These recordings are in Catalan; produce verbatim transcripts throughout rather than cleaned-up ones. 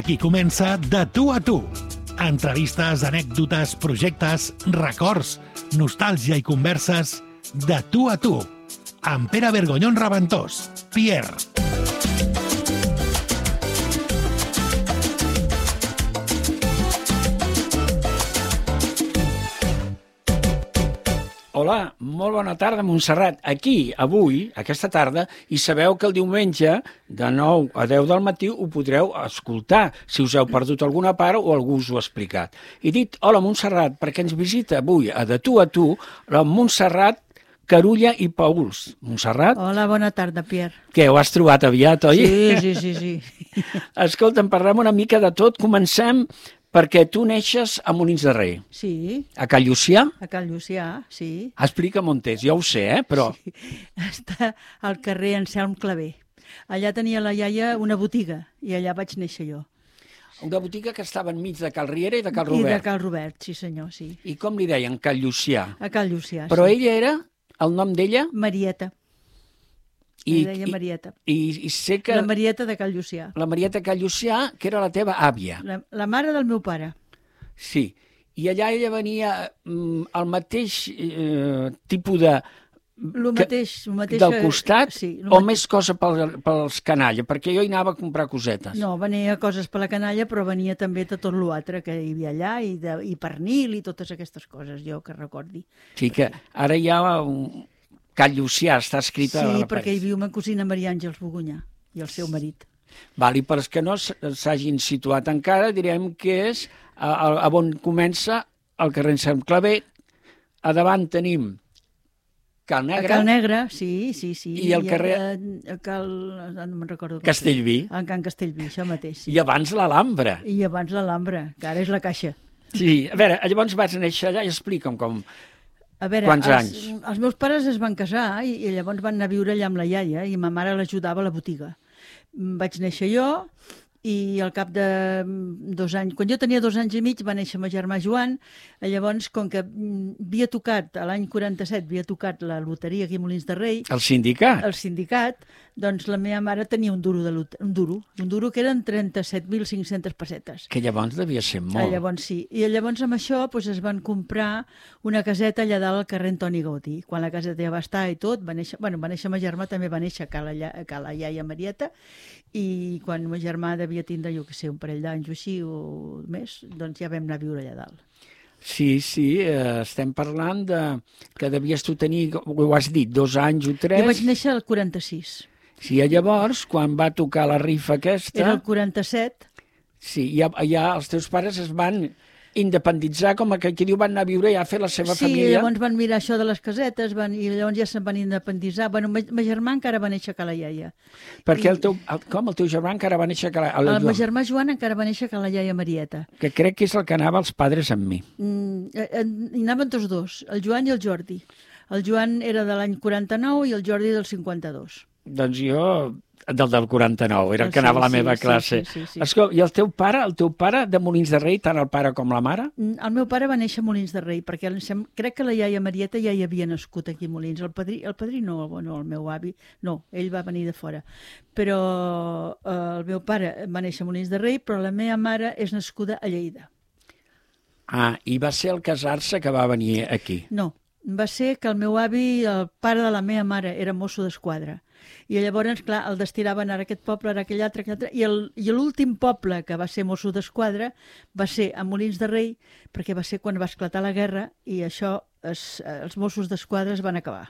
Aquí comença De tu a tu. Entrevistes, anècdotes, projectes, records, nostàlgia i converses de tu a tu. Amb Pere Vergonyón Raventós, Pierre. Hola, molt bona tarda, Montserrat. Aquí, avui, aquesta tarda, i sabeu que el diumenge, de nou a deu del matí, ho podreu escoltar, si us heu perdut alguna part o algú us ho ha explicat. He dit, hola, Montserrat, perquè ens visita avui a De tu a tu la Montserrat Carulla i Pauls. Montserrat? Hola, bona tarda, Pierre. Què, ho has trobat aviat, oi? Sí, sí, sí, sí. Escolta, en parlem una mica de tot. Comencem perquè tu neixes a Molins de Rei. Sí. A Can Llucià? A Can Llucià, sí. Explica'm on és, jo ho sé, eh, però... Sí. Està al carrer Anselm Clavé. Allà tenia la iaia una botiga i allà vaig néixer jo. Una botiga que estava enmig de Cal Riera i de Cal I Robert. de Cal Robert, sí senyor, sí. I com li deien? Can Llucià. A Can Llucià, Però sí. ella era, el nom d'ella... Marieta. I, Li deia i, Marieta. I, I sé que... La Marieta de Can Llucià. La Marieta Can Llucià, que era la teva àvia. La, la mare del meu pare. Sí. I allà ella venia mm, el mateix eh, tipus de... Lo mateix, lo mateix, del costat sí, o mateix... més cosa pel, pels canalla? Perquè jo hi anava a comprar cosetes. No, venia coses per la canalla, però venia també de tot l'altre que hi havia allà, i, de, i pernil i totes aquestes coses, jo que recordi. Sí, que ara hi ha un... Can Llucià, està escrita sí, a la paret. Sí, perquè hi viu ma cosina Maria Àngels Bogunyà i el seu marit. Val, i per als que no s'hagin situat encara, direm que és a, a, a on comença el carrer Anselm Clavé. A davant tenim Cal Negre. A Cal Negre, sí, sí, sí. I el carrer... A, a Cal... no me'n recordo. Castellví. A Can Castellví, això mateix. Sí. I abans l'Alhambra. I abans l'Alhambra, que ara és la Caixa. Sí, a veure, llavors vaig néixer allà i explica'm com... A veure, quants els, anys? Els meus pares es van casar i, i llavors van anar a viure allà amb la iaia i ma mare l'ajudava a la botiga. Vaig néixer jo i al cap de dos anys, quan jo tenia dos anys i mig, va néixer ma germà Joan. Llavors, com que havia tocat, a l'any quaranta-set, havia tocat la loteria aquí a Molins de Rei... El sindicat? El sindicat, doncs la meva mare tenia un duro, de lot... un duro, un duro que eren trenta-set mil cinc-centes pessetes. Que llavors devia ser molt. Ah, llavors sí. I llavors amb això doncs, es van comprar una caseta allà dalt al carrer Antoni Gaudí. Quan la caseta ja va estar i tot, va néixer, bueno, va néixer ma germà, també va néixer a la, a la iaia Marieta, i quan ma germà devia tindre, jo què sé, un parell d'anys o així o més, doncs ja vam anar a viure allà dalt. Sí, sí, eh, estem parlant de que devies tu tenir, ho has dit, dos anys o tres. Jo vaig néixer al quaranta-sis. Sí, llavors, quan va tocar la rifa aquesta... Era el quaranta-set. Sí, ja, ja els teus pares es van independitzar, com que aquí diu, van anar a viure i a fer la seva sí, família. Sí, llavors van mirar això de les casetes van, i llavors ja se'n van independitzar. Bueno, ma, ma germà encara va néixer a Cala Iaia. Perquè I... el teu, el, com el teu germà encara va néixer a Cala Iaia? El meu germà Joan encara va néixer a Cala Iaia Marieta. Que crec que és el que anava els padres amb mi. Mm, hi anaven tots dos, el Joan i el Jordi. El Joan era de l'any quaranta-nou i el Jordi del cinquanta-dos. Doncs jo, del del quaranta-nou, era el que sí, anava a la sí, meva sí, classe. Sí, sí, sí, sí. Escolta, i el teu pare, el teu pare de Molins de Rei, tant el pare com la mare? El meu pare va néixer a Molins de Rei, perquè crec que la iaia Marieta ja hi havia nascut aquí a Molins. El padrí, el padrí no, no, el meu avi, no, ell va venir de fora. Però eh, el meu pare va néixer a Molins de Rei, però la meva mare és nascuda a Lleida. Ah, i va ser el casar-se que va venir aquí? No, va ser que el meu avi, el pare de la meva mare, era mosso d'esquadra. I llavors, clar, el destinaven ara a aquest poble, ara a aquell altre, aquell altre, i l'últim poble que va ser mosso d'esquadra va ser a Molins de Rei, perquè va ser quan va esclatar la guerra i això, es, els Mossos d'Esquadra es van acabar.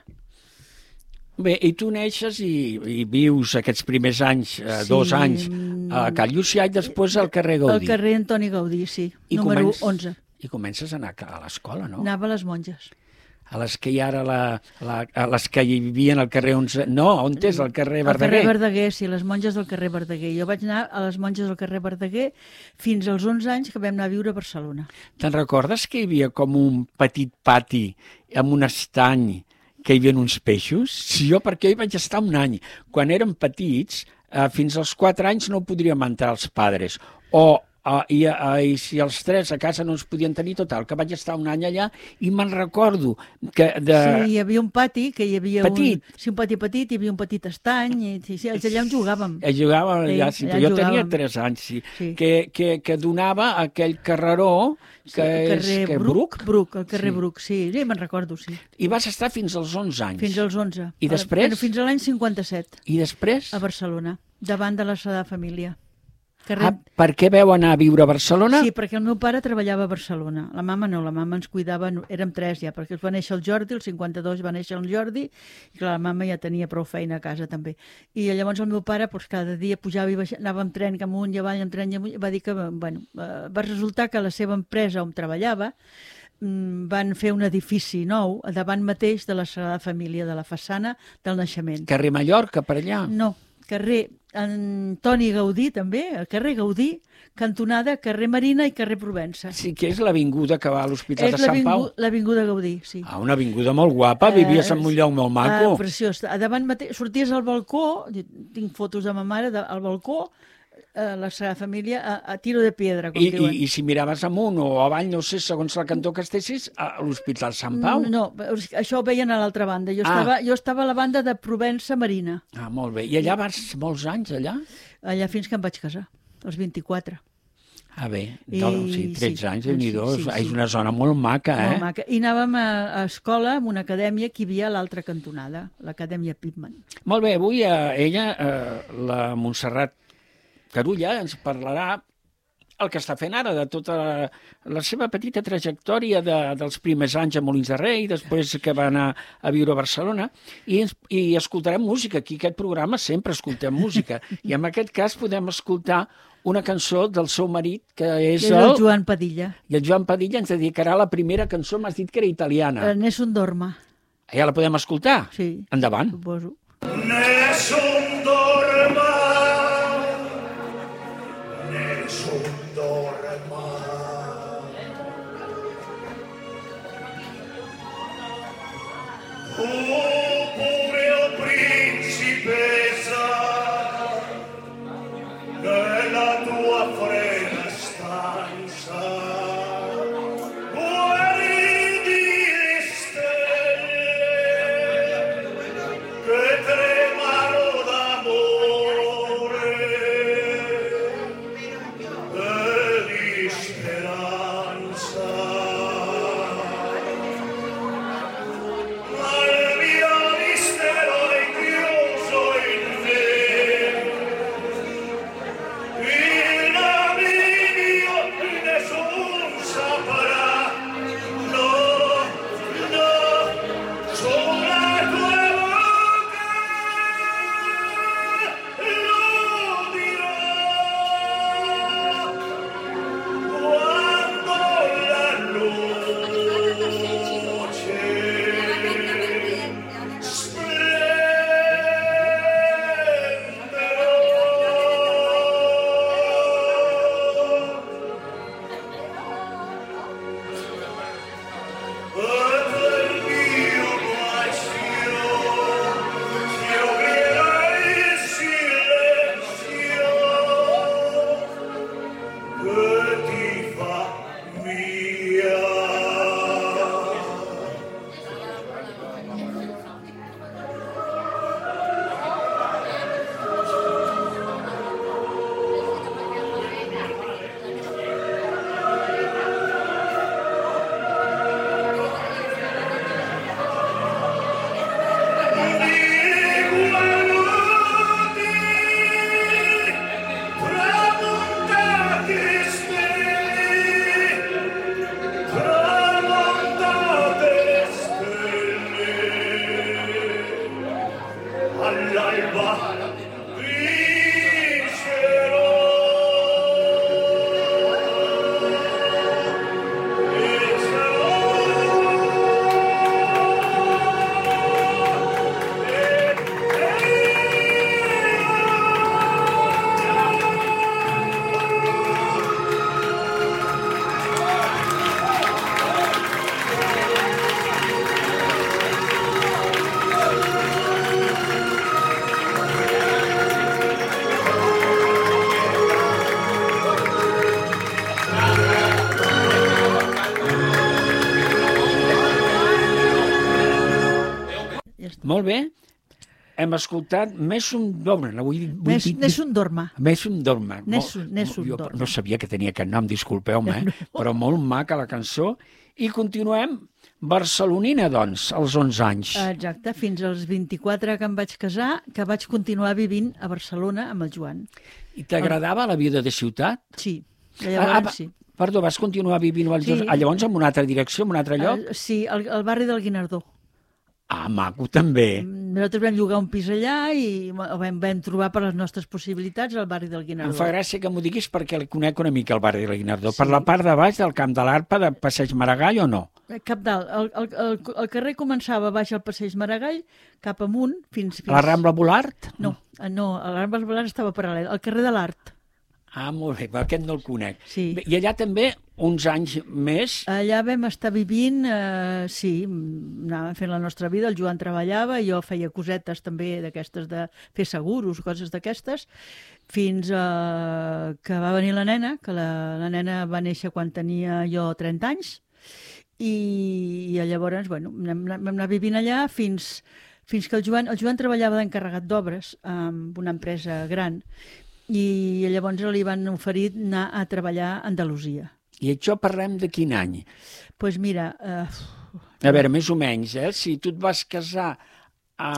Bé, i tu neixes i, i vius aquests primers anys, eh, sí, dos anys, a Can Llucià i després al carrer Gaudí. Al carrer Antoni Gaudí, sí, I número començ... onze. I comences a anar a l'escola, no? Anava a les monges. A les que hi ha ara, la, la, a les que hi vivien al carrer onze... No, on és? Al carrer Verdaguer? Al carrer Verdaguer, sí, les monges del carrer Verdaguer. Jo vaig anar a les monges del carrer Verdaguer fins als onze anys que vam anar a viure a Barcelona. Te'n recordes que hi havia com un petit pati amb un estany que hi havia uns peixos? Sí, jo perquè hi vaig estar un any. Quan érem petits, eh, fins als quatre anys no podríem entrar els padres. O Uh, i, uh, I si els tres a casa no es podien tenir, total, que vaig estar un any allà i me'n recordo que... De... Sí, hi havia un pati, que hi havia petit. un... Sí, un pati petit, hi havia un petit estany, i sí, sí, allà on jugàvem. Eh, jugàvem allà, sí, allà però jo jugàvem. tenia tres anys, sí, Sí. Que, que, que donava aquell carreró que Sí, el és... carrer Que Bruc, Bruc, el carrer Sí. Bruc, sí, sí, me'n recordo, sí. I vas estar fins als onze anys. Fins als onze. I després? Bueno, fins a l'any cinquanta-set, I després? a Barcelona, davant de la Sagrada Família. Carrer... Ah, per què veu anar a viure a Barcelona? Sí, perquè el meu pare treballava a Barcelona. La mama no, la mama ens cuidava, no- érem tres ja, perquè va néixer el Jordi, el cinquanta-dos va néixer el Jordi, i clar, la mama ja tenia prou feina a casa també. I llavors el meu pare doncs, cada dia pujava i baixava, anava amb tren cap amunt i avall, amb tren i amunt, va dir que, bueno, eh, va resultar que la seva empresa on treballava mm, van fer un edifici nou davant mateix de la Sagrada Família, de la façana del naixement. Carrer Mallorca, per allà? No, carrer Antoni Gaudí, també, el carrer Gaudí, cantonada carrer Marina i carrer Provença. Sí, que és l'avinguda que va a l'Hospital És de Sant Pau. l'avingu- l'avinguda Gaudí, sí. Ah, una avinguda molt guapa, vivia a Sant Eh, Montllau molt maco. Ah, preciós. A davant mateix, sorties al balcó, tinc fotos de ma mare, de, al balcó, eh, la Sagrada Família, a, a tiro de piedra, com I, diuen. i, I si miraves amunt o avall, no sé, segons el cantó que estessis, a l'Hospital Sant Pau. No, això ho veien a l'altra banda. Jo, Ah. estava, jo estava a la banda de Provença Marina, Ah, molt bé. I allà vas molts anys, allà? allà fins que em vaig casar, als vint-i-quatre. Ah, bé, I- doncs, sí, tretze sí, anys, sí, déu-n'hi-do, sí, sí. és una zona molt maca, eh? Molt maca. I anàvem a, a escola, en una acadèmia que hi havia a l'altra cantonada, l'acadèmia Pitman. Molt bé, avui eh, ella, eh, la Montserrat Carulla, ens parlarà el que està fent ara, de tota la, la seva petita trajectòria de, dels primers anys a Molins de Rei, després que va anar a viure a Barcelona, i, ens, i escoltarem música. Aquí, aquest programa, sempre escoltem música. I en aquest cas podem escoltar una cançó del seu marit, que és És el... el Joan Padilla. I el Joan Padilla ens dedicarà la primera cançó, m'has dit que era italiana. Eh, Nessun dorma, Ja la podem escoltar? sí. Endavant. Suposo. Nessun dorma, nessun dorma. Tu pure, o principessa, nella tua fredda stanza, guardi le stelle che tremano d'amore e di speranza. Ma il mio ja està. Molt bé. Hem escoltat Nessun Dorma. No, vull, vull Nes, dir... Nessun Dorma. Nessun Dorma. Nessun, Nessun jo Dorma. no sabia que tenia aquest nom, disculpeu-me, eh? No. Però molt maca la cançó. I continuem. Barcelonina, doncs, als onze anys. Exacte, fins als vint-i-quatre que em vaig casar, que vaig continuar vivint a Barcelona amb el Joan. I t'agradava la vida de ciutat? Sí, llavors ah, sí. Perdó, vas continuar vivint als Sí. sí. ah, llavors en una altra direcció, en un altre lloc? Uh, sí, al, al barri del Guinardó. Ah, maco, també. Nosaltres vam llogar un pis allà i ho vam, vam trobar per les nostres possibilitats al barri del Guinardó. Em fa gràcia que m'ho diguis perquè el conec una mica, el barri del Guinardó. Sí. Per la part de baix del Camp de l'Arpa, de Passeig Maragall o no? Cap dalt. El, el, el, el carrer començava baix al Passeig Maragall, cap amunt, fins... fins... A la Rambla Volart? No, no, a la Rambla Volart estava paral·lel. Al carrer de l'Art. Ah, molt bé, aquest no el conec. Sí. Bé, I allà també, uns anys més... Allà vam estar vivint, eh, sí, anàvem fent la nostra vida, el Joan treballava, jo feia cosetes també d'aquestes de fer seguros, coses d'aquestes, fins eh, que va venir la nena, que la, la nena va néixer quan tenia jo trenta anys, i, i llavors, bueno, vam, vam anar vivint allà fins, fins que el Joan, el Joan treballava d'encarregat d'obres amb una empresa gran, i llavors li van oferir anar a treballar a Andalusia. I això parlem de quin any? Doncs pues mira... Eh, a veure, més o menys, eh? Si tu et vas casar a...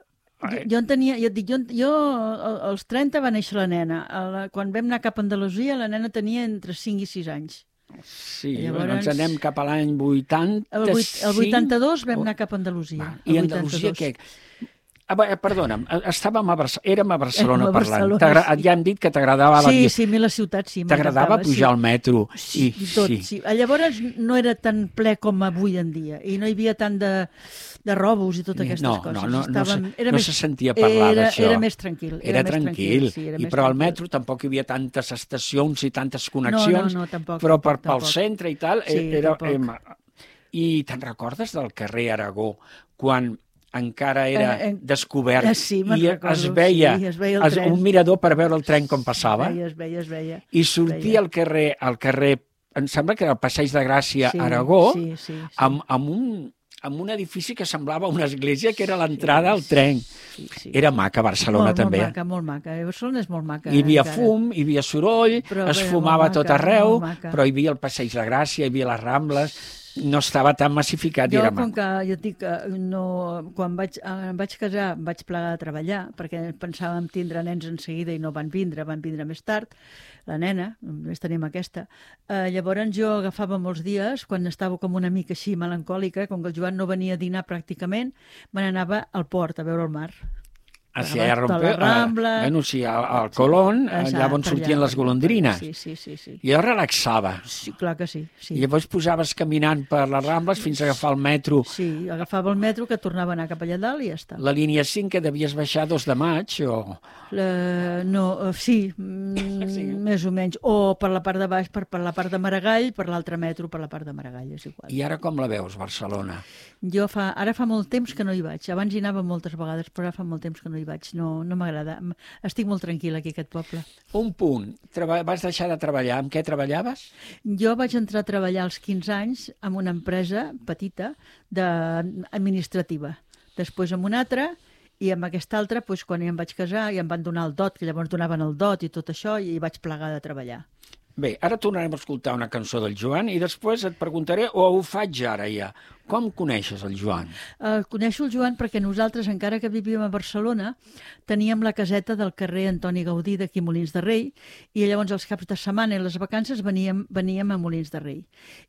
Jo, jo en tenia, jo et dic, jo, jo als trenta va néixer la nena. A la, quan vam anar cap a Andalusia, la nena tenia entre cinc i sis anys. Sí, Llavors, bueno, ens anem cap a l'any vuitanta-cinc. El, vuit, el vuitanta-dos vam anar cap a Andalusia. Va, I Andalusia què? Ah, bé, perdona'm, estàvem a Barcelona, érem a Barcelona a parlant. Barcelona, sí. Ja hem dit que t'agradava la Sí, vida. sí, a mi la ciutat sí. T'agradava pujar sí. al metro. Sí, I, i tot, sí. sí. Llavors no era tan ple com avui en dia i no hi havia tant de, de robos i totes aquestes no, coses. No, no, Estàvem, no, se, no més, se sentia parlar era, d'això. Era més tranquil. Era, Era més tranquil. Sí, era I més però al tranquil. metro tampoc hi havia tantes estacions i tantes connexions. No, no, no, tampoc. Però per, tampoc, pel tampoc. centre i tal... Sí, era, tampoc. eh, I te'n recordes del carrer Aragó, quan encara era Eh, eh, descobert eh, sí, me'n i recordo, es veia, sí, es veia el es, tren. un mirador per veure el tren com passava? Es veia, es veia, es veia. I sortia al carrer, al carrer, em sembla que era el Passeig de Gràcia, Sí, Aragó, sí, sí, sí. amb, amb, un, amb un edifici que semblava una església, que era l'entrada al tren. Sí, sí. Era maca Barcelona, molt, també. Molt maca, molt maca. Barcelona és molt maca. Hi havia encara. fum, hi havia soroll, Però es bé, fumava molt tot maca, arreu, molt maca. però hi havia el Passeig de Gràcia, hi havia les Rambles, no estava tan massificat. Jo, i era com maco. que jo et dic que no, quan vaig, eh, em vaig casar em vaig plegar de treballar perquè pensàvem tindre nens en seguida i no van vindre, van vindre més tard, la nena, només tenim aquesta. Eh, llavors jo agafava molts dies, quan estava com una mica així melancòlica, com que el Joan no venia a dinar pràcticament, me n'anava al port a veure el mar. Ah, sí, per a la- Rompe, per la Rambla. eh, bueno, sí, al, al Colón, Exacte, allà on per sortien allà, les golondrines. Sí, sí, sí. sí. I allò relaxava. Sí, clar que sí. sí. I llavors posaves caminant per les Rambles fins a agafar el metro. Sí, agafava el metro que tornava a anar cap allà dalt i ja està. La línia cinc, que devies baixar dos de maig, o... La, no, eh, sí, mm, Sí. més o menys. O per la part de baix, per, per la part de Maragall, per l'altre metro, per la part de Maragall, és igual. I ara com la veus, Barcelona? Jo fa, ara fa molt temps que no hi vaig. Abans hi anava moltes vegades, però ara fa molt temps que no hi vaig. No, no m'agrada. M- Estic molt tranquil·la aquí, a aquest poble. Un punt. Treba... Vas deixar de treballar. Amb què treballaves? Jo vaig entrar a treballar als quinze anys en una empresa petita de, administrativa. Després en una altra, i amb aquesta altra, doncs, quan ja em vaig casar, ja em van donar el dot, que llavors donaven el dot i tot això, i vaig plegar de treballar. Bé, ara tornarem a escoltar una cançó del Joan i després et preguntaré, o ho faig ara ja, com coneixes el Joan? Uh, coneixo el Joan perquè nosaltres, encara que vivíem a Barcelona, teníem la caseta del carrer Antoni Gaudí d'aquí a Molins de Rei, i llavors els caps de setmana i les vacances veníem, veníem a Molins de Rei.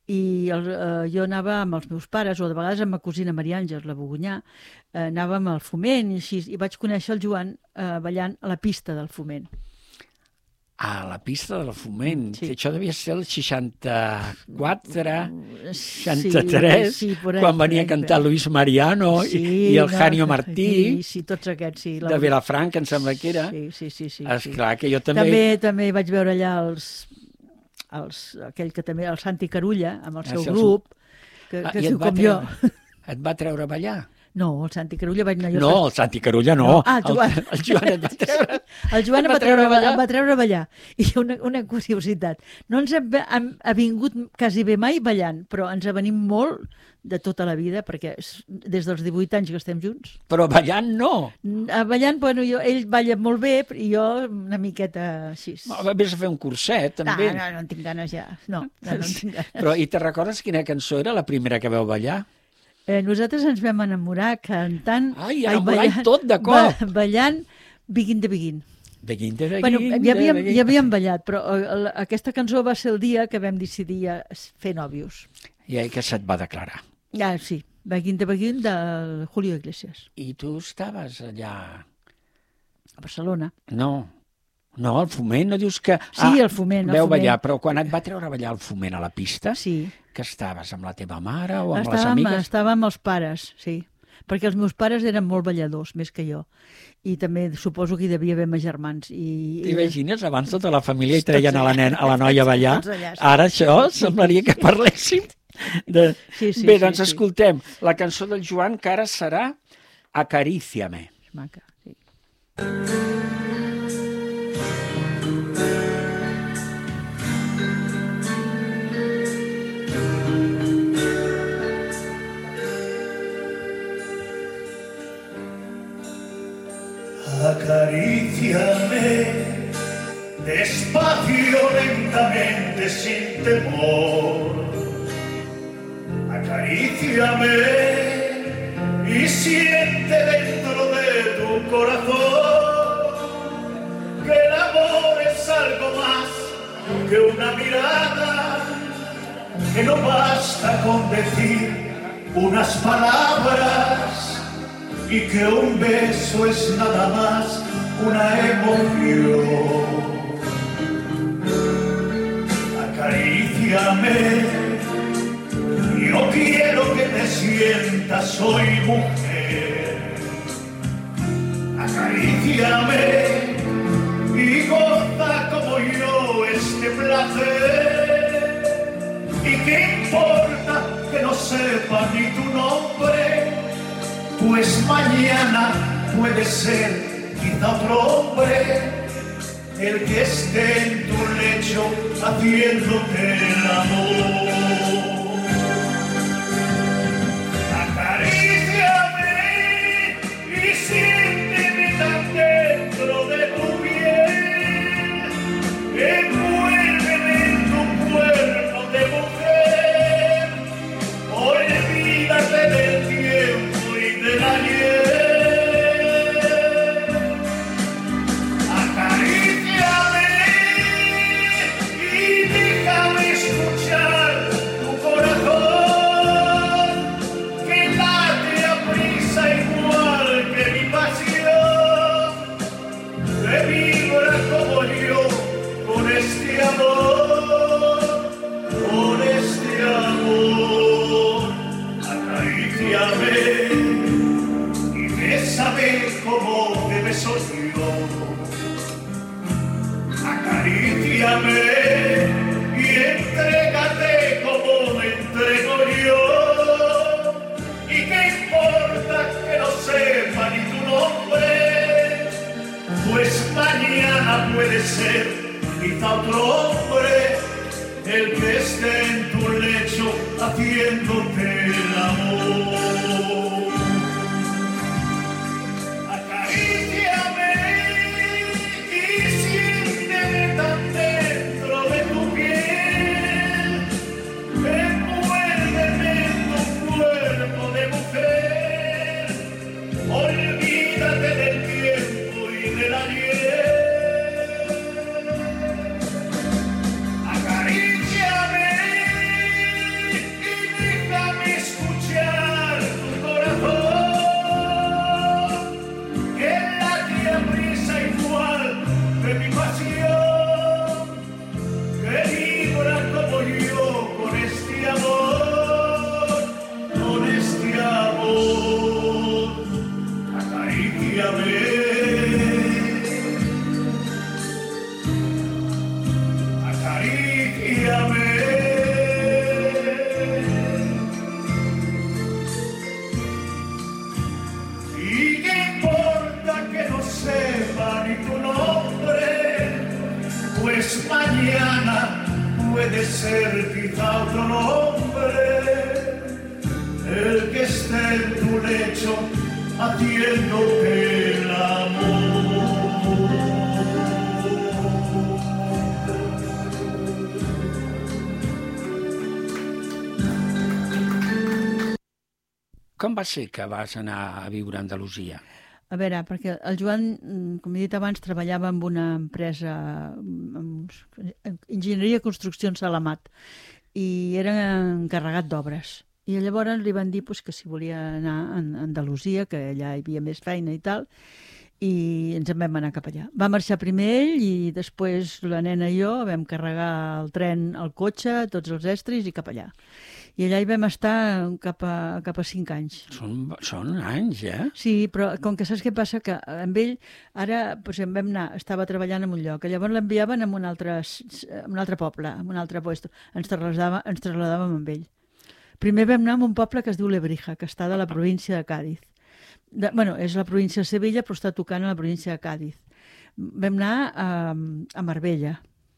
I el, uh, jo anava amb els meus pares, o de vegades amb ma cosina Maria Àngels, la Bogunyà, uh, anàvem al Foment i així, i vaig conèixer el Joan uh, ballant a la pista del Foment. Ah, la pista del Foment. Sí. Sí. Això devia ser el seixanta-quatre, seixanta-tres, Sí, sí, por ahí, quan por venia ahí, a cantar por ahí. Luis Mariano i, i el Janio Martí, Sí, sí, tots aquests, sí. de Vilafranca, em sembla que era. Sí, sí, sí. sí, sí. Esclar, que jo també... També, també vaig veure allà els, els, aquell que també, el Santi Carulla, amb el Ah, seu sí, el grup, que, Ah, que i et diu va com jo. treure- Et va treure a ballar? No, el Santi Carulla vaig anar jo. No, el Santi Carulla no. Ah, el Joan. El, el Joan et va treure. El Joan Et em va va treure, treure a ballar? em va treure a ballar. I una, una curiositat. No ens ha, ha, ha vingut quasi bé mai ballant, però ens ha venit molt de tota la vida, perquè és des dels divuit anys que estem junts. Però ballant no. A ballant, bueno, jo, ell balla molt bé, i jo una miqueta així. Vés a fer un curset, No, també. no, no en tinc ganes ja. No, no, no en tinc ganes. Però i te recordes quina cançó era la primera que veu ballar? Eh, nosaltres ens vam enamorar cantant... Ai, enamorar i tot de cop. Ba, ballant Begin the Begin. Begin the begin, Bueno, ja havíem, the begin. ja havíem ballat, però eh, la- aquesta cançó va ser el dia que vam decidir eh, fer nòvios. I ahí que se't va declarar. Ah, sí, Begin the Begin de Julio Iglesias, I tu estaves allà... a Barcelona. No, no, el Foment, no dius que... Sí, el Foment, el Veu Foment. ballar, però quan et va treure a ballar el Foment a la pista, Sí, que estaves amb la teva mare o amb les estàvem, amigues? estàvem amb els pares, sí, perquè els meus pares eren molt balladors, més que jo. I també suposo que hi devia haver més germans. I, T'imagines, abans tota la família hi treien a la, nen, a la noia a ballar. Tots allà, sí. Ara això semblaria que parléssim. De... Sí, sí, Bé, sí, doncs sí. escoltem la cançó del Joan, que ara serà Acaríciame. És maca, sí. Acaríciame despacio, lentamente, sin temor. Acaríciame y siente dentro de tu corazón que el amor es algo más que una mirada, que no basta con decir unas palabras y que un beso es nada más una emoción. Acaríciame, yo quiero que te sientas hoy mujer. Acaríciame y goza como yo este placer. ¿Y qué importa que no sepa ni tu nombre? Pues mañana puede ser quizá otro hombre el que esté en tu lecho haciéndote el amor. Acaríciame y siénteme tan dentro de tu piel. Envuélveme en tu cuerpo de mujer. Olvídate del tiempo y del ayer. Acaríciame y déjame escuchar tu corazón, que late a prisa igual que mi pasión, que vibra como yo con este amor, con este amor. Acaríciame y bésame como te beso yo. Acaríciame y entrégate como me entrego yo. ¿Y qué importa que no sepa ni tu nombre? Pues mañana puede ser quizá otro hombre el que esté en tu lecho haciéndote el amor. Acaríciame y siénteme tan dentro de tu piel. Envuélveme en tu cuerpo de mujer. Olvídate del tiempo y del ayer. Acaríciame y déjame escuchar tu corazón, que late a prisa igual que mi pasión, que vibra como yo con este amor, con este amor. mañana puede ser quizá otro nombre, el que esté en tu lecho haciéndote el amor. Com va ser que vas anar a viure a Andalusia? A veure, perquè el Joan, com he dit abans, treballava en una empresa, en enginyeria i construcció en Salamat, i era encarregat d'obres. I llavors li van dir pues, que si volia anar a Andalusia, que allà hi havia més feina i tal, i ens en vam anar cap allà. Va marxar primer ell i després la nena i jo vam carregar el tren, el cotxe, tots els estris i cap allà. I allà hi vam estar cap a, cap a cinc anys. Són, són anys, eh? Sí, però com que saps què passa? Que amb ell, ara, doncs, en vam anar, estava treballant en un lloc, llavors l'enviaven a un altre, a un altre poble, a un altre lloc, ens trasladàvem, ens trasladàvem amb ell. Primer vam anar a un poble que es diu Lebrija, que està de la província de Càdiz. De, bueno, és la província de Sevilla, però està tocant a la província de Càdiz. Vam anar a, a Marbella.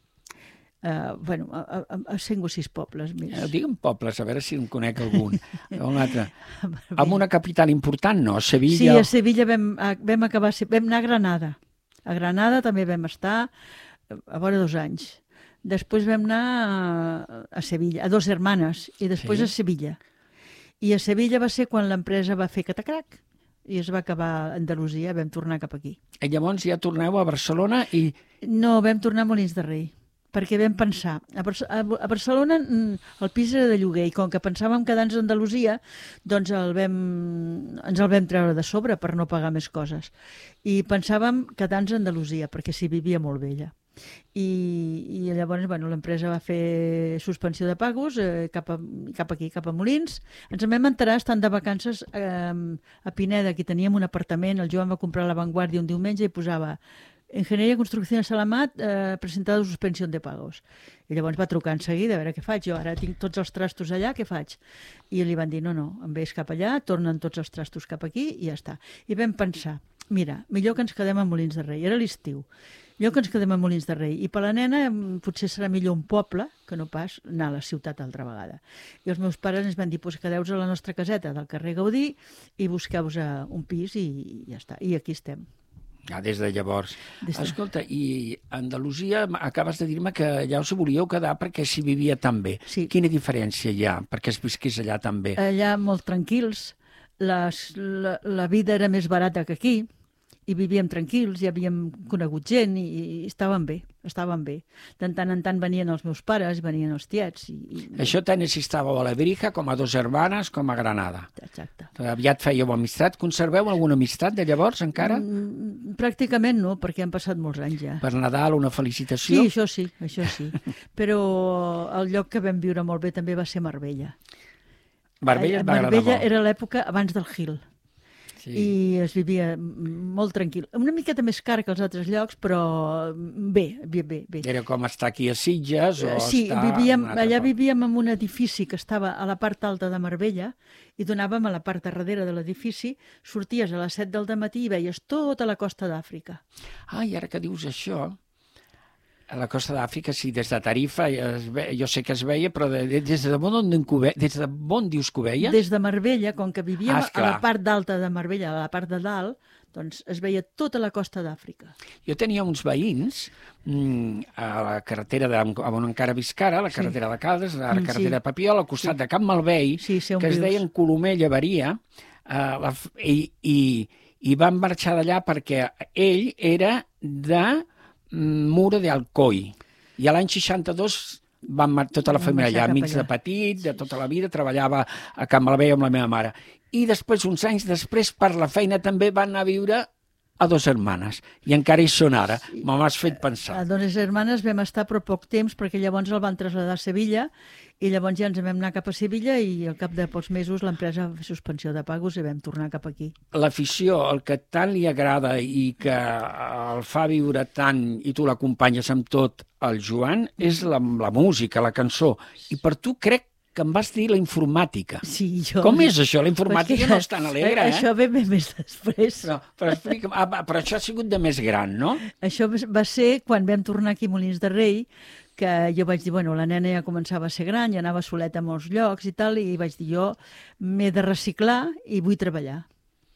Uh, bueno, a, a, a cinc o sis pobles més. Eh, digue'm pobles, a veure si en conec algun. Un altre. Amb una capital important, no? Sevilla... Sí, a Sevilla vam, a, vam acabar... Vam anar a Granada. A Granada també vam estar a vora dos anys. Després vam anar a, a Sevilla, a Dos Hermanes, i després sí. a Sevilla. I a Sevilla va ser quan l'empresa va fer catacrac i es va acabar a Andalusia, vam tornar cap aquí. I llavors ja torneu a Barcelona i... No, vam tornar a Molins de Rei, perquè vam pensar, a, Bar a Barcelona el pis era de lloguer i com que pensàvem quedar-nos a Andalusia, doncs el vam, ens el vam treure de sobre per no pagar més coses. I pensàvem quedar-nos a Andalusia, perquè s'hi vivia molt bé allà. I, i llavors bueno, l'empresa va fer suspensió de pagos eh, cap, a, cap aquí, cap a Molins. Ens en vam enterar estant de vacances eh, a Pineda, que teníem un apartament, el Joan va comprar a La Vanguardia un diumenge i posava Enginyeria i Construcció de Salamat, eh, presentada suspensió de pagos. I llavors va trucar en seguida a veure què faig. Jo ara tinc tots els trastos allà, què faig? I li van dir, no, no, em vés cap allà, tornen tots els trastos cap aquí i ja està. I vam pensar, mira, millor que ens quedem a Molins de Rei, era l'estiu. Millor que ens quedem a Molins de Rei. I per la nena potser serà millor un poble que no pas anar a la ciutat altra vegada. I els meus pares ens van dir, pues, quedeu-vos a la nostra caseta del carrer Gaudí i busqueu-vos un pis i ja està. I aquí estem. Ah, des de llavors. Des de... Escolta, i a Andalusia acabes de dir-me que allà us volíeu quedar perquè s'hi vivia tan bé. Sí. Quina diferència hi ha perquè es visqués allà tan bé? Allà molt tranquils, les, la, la vida era més barata que aquí, i vivíem tranquils, i havíem conegut gent, i, i estàvem bé, estàvem bé. De tant en tant venien els meus pares, venien els tiets. I, i... Això tant si estàveu a Lebrija, com a Dos Hermanes, com a Granada. Exacte. Aviat fèieu amistat. Conserveu alguna amistat de llavors, encara? Mm, pràcticament no, perquè han passat molts anys ja. Per Nadal, una felicitació? Sí, això sí, això sí. Però el lloc que vam viure molt bé també va ser Marbella. Marbella et va agradar molt. Marbella era l'època abans del Gil. Sí. I es vivia molt tranquil. Una miqueta més car que els altres llocs, però bé, bé, bé. bé. Era com estar aquí a Sitges o sí, estar... vivíem, allà vivíem en un edifici que estava a la part alta de Marbella i donàvem a la part de darrere de l'edifici, sorties a les set del dematí i veies tota la costa d'Àfrica. Ah, i ara que dius això... A la costa d'Àfrica, sí, des de Tarifa, es ve, jo sé que es veia, però de, de, des, de on, ve, des de on dius que ho veies? Des de Marbella, com que vivíem ah, a la part d'alta de Marbella, a la part de dalt, doncs es veia tota la costa d'Àfrica. Jo tenia uns veïns mmm, a la carretera de, on encara visc ara, la carretera sí. de Caldes, a la carretera sí. de Papiol, al costat sí. de Camp Malvei, sí, sí, que es vius. deien Colomer Llevaria, uh, la, i, i, i van marxar d'allà perquè ell era de Muro de Alcoi. I a l'any seixanta-dos van tota la família allà, mig de petit, de tota la vida, treballava a Can Malvei amb la meva mare. I després, uns anys després, per la feina també van anar a viure a Dos Hermanes. I encara hi són ara. Me m'has fet pensar. A Dos Hermanes vam estar però poc temps, perquè llavors el van traslladar a Sevilla, i llavors ja ens vam anar cap a Sevilla i al cap de pocs mesos l'empresa va fer suspensió de pagos i vam tornar cap aquí. L'afició, el que tant li agrada i que el fa viure tant i tu l'acompanyes amb tot, el Joan, és la, la música, la cançó. I per tu crec que em vas dir la informàtica. Sí, jo... Com és això? La informàtica perquè no és tan alegre, eh? Això ve més després. Però, però, explica'm, ah, però això ha sigut de més gran, no? Això va ser quan vam tornar aquí a Molins de Rei, que jo vaig dir, bueno, la nena ja començava a ser gran, ja anava soleta a molts llocs i tal, i vaig dir, jo m'he de reciclar i vull treballar.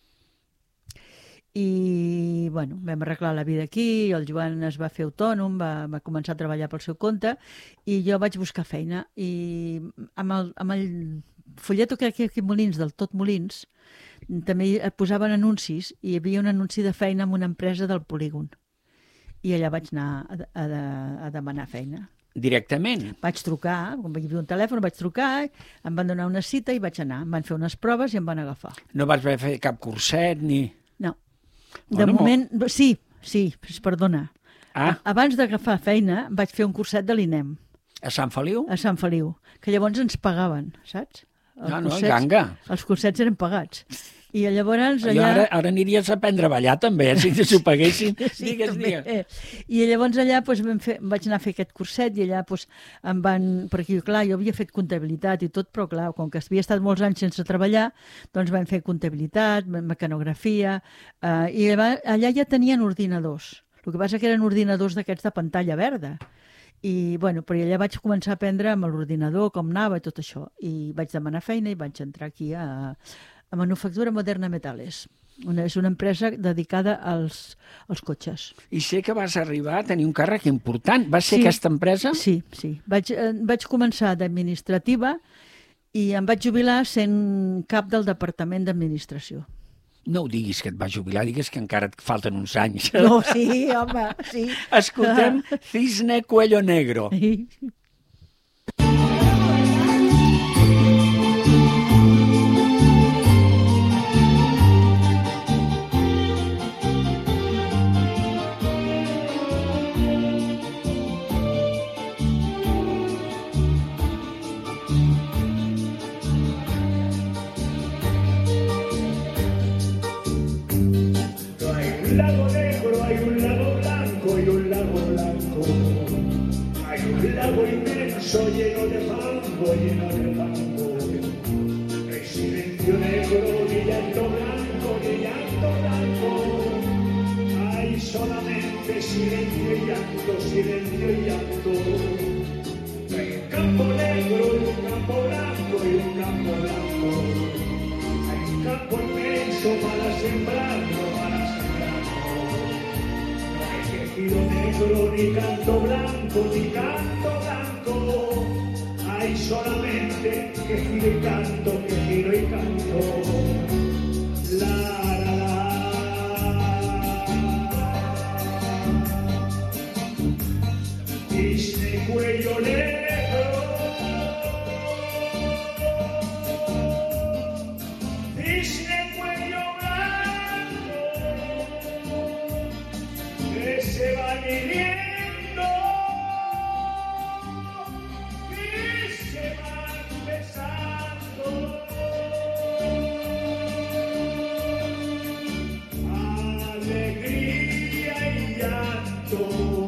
I, bueno, vam arreglar la vida aquí, el Joan es va fer autònom, va, va començar a treballar pel seu compte, i jo vaig buscar feina. I amb el, amb el folleto que aquí a Molins, del Tot Molins, també posaven anuncis, i hi havia un anunci de feina amb una empresa del polígon. I allà vaig anar a, a, a demanar feina. Directament? Vaig trucar, com hi havia un telèfon, vaig trucar, em van donar una cita i vaig anar. Em van fer unes proves i em van agafar. No vas fer cap curset ni... No. De Oh, no. moment, sí, sí, perdona. Ah. Abans d'agafar feina vaig fer un curset de l'I N E M A Sant Feliu? a Sant Feliu, que llavors ens pagaven, saps? Els No, no, cursets- ganga. Els cursets eren pagats. I llavors Jo allà... ara, ara aniries a aprendre a ballar també, eh? Si s'ho paguessin. Sí, digues, també. digues. I llavors allà doncs, vam fer, vaig anar a fer aquest curset i allà doncs, em van... Perquè, clar, jo havia fet comptabilitat i tot, però clar, com que havia estat molts anys sense treballar, doncs vam fer comptabilitat, mecanografia, eh, i allà, allà ja tenien ordinadors. El que passa que eren ordinadors d'aquests de pantalla verda. I, bueno, però allà vaig començar a aprendre amb l'ordinador, com anava i tot això. I vaig demanar feina i vaig entrar aquí a, a Manufactura Moderna Metales. Una, és una empresa dedicada als, als cotxes. I sé que vas arribar a tenir un càrrec important. Va ser Sí. aquesta empresa? Sí, sí. Vaig, eh, vaig començar d'administrativa i em vaig jubilar sent cap del departament d'administració. No ho diguis que et vas jubilar, digues que encara et falten uns anys. No, sí, home, sí. Escoltem Cisne Cuello Negro. Sí. Hay un lago negro, hay un lago blanco y un lago blanco. Hay un lago inmenso lleno de fango, lleno de fango. El silencio negro, ni llanto blanco, ni llanto blanco. Hay solamente silencio y llanto, silencio y llanto. Hay un campo negro y un campo blanco y un campo blanco. Hay un campo inmenso para sembrarlo, para sembrarlo. No hay quejido negro, ni canto blanco, ni canto blanco. Hay solamente quejido y canto, quejido y canto. La, la, la. Cisne cuello negro. Cisne cuello blanco, que se va hiriendo y se van besando. Alegría y llanto.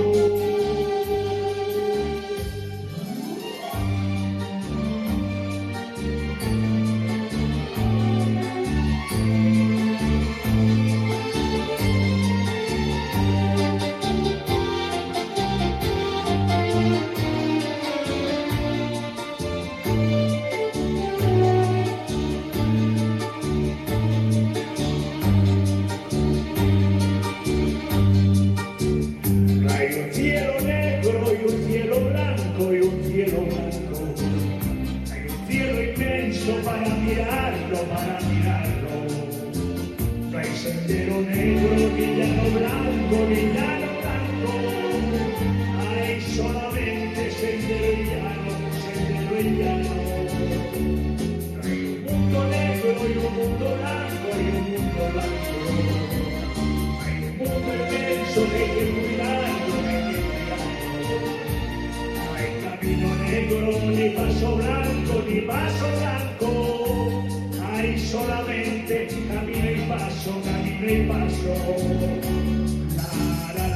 Hay un cielo negro y un cielo blanco y un cielo blanco. Hay un cielo inmenso para mirarlo, para mirarlo. No hay sendero negro, ni llano blanco, ni llano blanco. Hay solamente sendero y llano, sendero y llano. No hay un mundo negro y un mundo blanco y un mundo blanco. Hay un mundo inmenso que hay que cuidarlo, hay que cuidarlo. No hay camino negro, ni paso blanco, ni paso blanco. Hay solamente camino y paso, camino y paso. La, la,